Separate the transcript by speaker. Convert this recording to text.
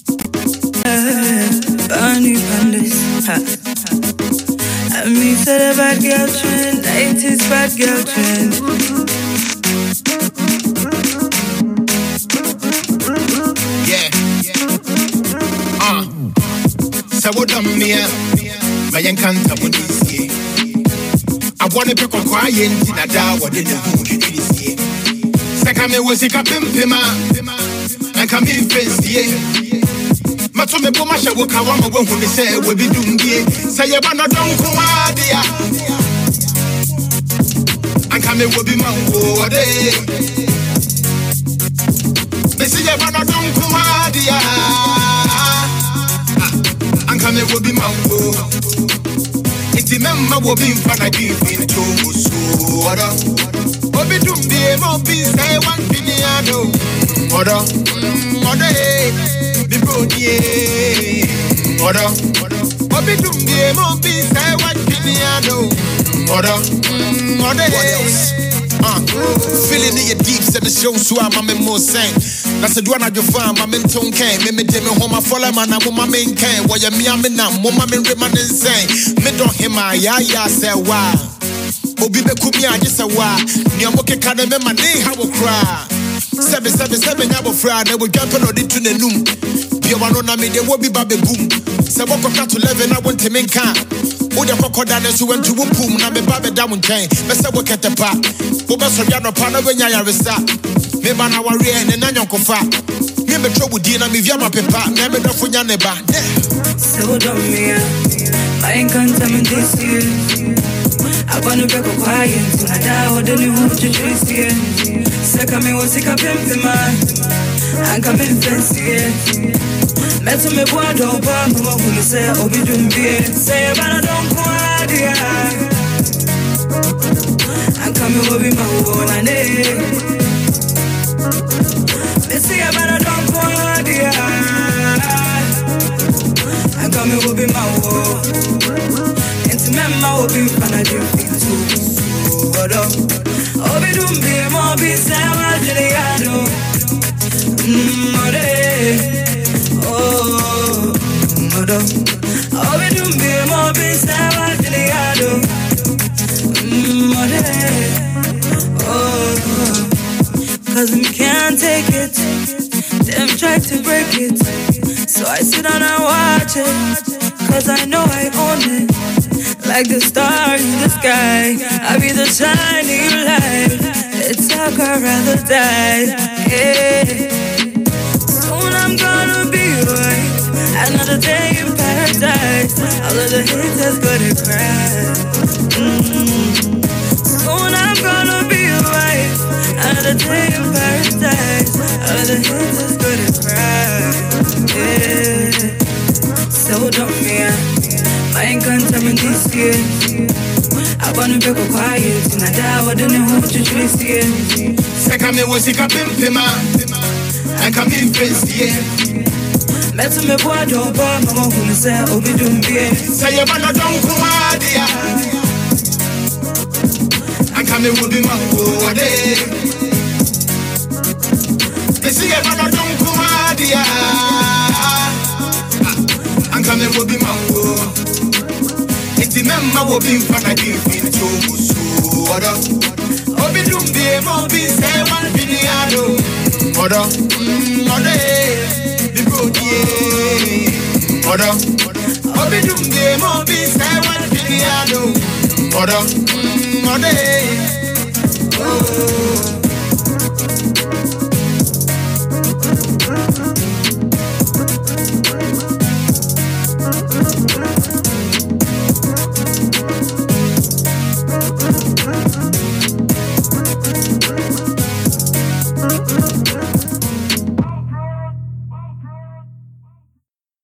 Speaker 1: Bunny Bundes. I mean, said a bad girl trend, 90s bad girl trend.
Speaker 2: Yeah. So what am I? My encanta when this year. I want to pick a quiet in a da what did you this year? Second, me was a capim, and come in first year. Matome Boma Shawo Kawama who they say will be doing it. Say you wanna don't come out there. And come will be mango day. They say you wanna don't come out there. And come will be mango. It's the member will be in front of you into so order. Obi Dumbi Mobi say one piano. Order. The brody, order. Obi Dumbi Mobi say what piano. Order. What else? Feeling in your deep set the show so I'm a more sang. That's a duana you farm, my men tone came. Me demi home my follow man, I'm my main can. Why you me I'm in now, my men remain insane. Me don't hear my ya say why. Obi be kumia just a why. Niamoke kada me my day how cry. 777 yabo fra, they will jump on it to the noon. Piano me they will be baby boom. Say walk up to 11, I want to make camp. Oda crocodile who went to Wupum, na me babe down chain. Let's work at the park. Boba Soriano Pana when I restart. Me man our rear and an anyon cofa. Me be trouble dinner, me via my paper, never know for your neighbor.
Speaker 1: So don't me, I ain't contamin this year. I wanna be quiet, and I die with the new to choose here. Second me was sick of him, man. I'm coming fancy. Met me boy, don't pop, who say, Obi Dumbi, say, but I don't want it. I'm coming with my own name. They say, but I don't want it. I'm coming with my own. It's me, my Obi, and I do feel too. Obi Dumbi, Mobi, Sama, Juliano. Oh, Obi Dumbi, Mobi, Sama, Juliano. Oh, cause we can't take it. Them try to break it. So I sit down and watch it. Cause I know I own it. Like the star in the sky, I be the shining light. It's like I'd rather die. Yeah. Soon I'm gonna be right. Another day in paradise. All of the haters gonna cry. Soon I'm gonna be right. Another day in paradise. All of the haters gonna cry. Yeah. So don't me. I ain't contamin this year. I wanna be quiet, and I die with the new to choose here.
Speaker 2: Second me was a capim, I come in first year.
Speaker 1: Met me boy, don't pop, mama who say, Obi Dumbi.
Speaker 2: Say you wanna don't come out here. I come in with the mango day. They say you wanna don't come out here. I come in with the mango. It's the member will be in front of you into so order. Obi Dumbi, Mobi, say one piano. Order. The brody. Order. Obi Dumbi, Mobi, say one piano. Order. Oh.